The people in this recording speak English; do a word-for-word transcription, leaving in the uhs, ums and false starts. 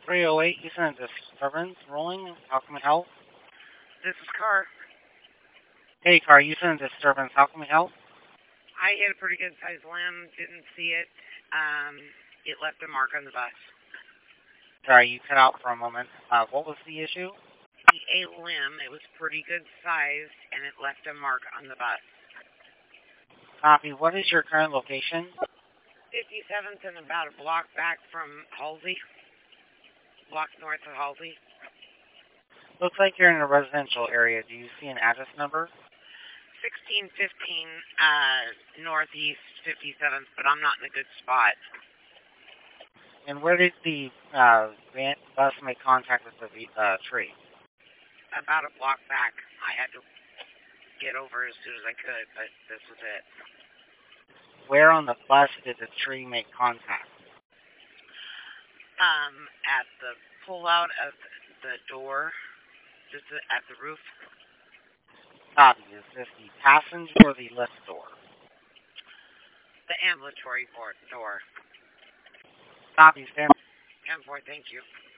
three oh eight, you sent a disturbance rolling. How can we help? This is Car. Hey, Car, you sent a disturbance. How can we help? I hit a pretty good sized limb, didn't see it. Um, it left a mark on the bus. Sorry, you cut out for a moment. Uh, what was the issue? A limb, it was pretty good sized, and it left a mark on the bus. Copy. What is your current location? fifty-seventh and about a block back from Halsey. Block north of Halsey. Looks like you're in a residential area. Do you see an address number? sixteen fifteen uh, northeast fifty-seventh, but I'm not in a good spot. And where did the uh, van, bus make contact with the uh, tree? About a block back. I had to get over as soon as I could, but this was it. Where on the bus did the tree make contact? Um, at the pullout of the door, just at the roof. Copy. Is this the passenger or the lift door? The ambulatory door. Copy, stand. ten four, thank you.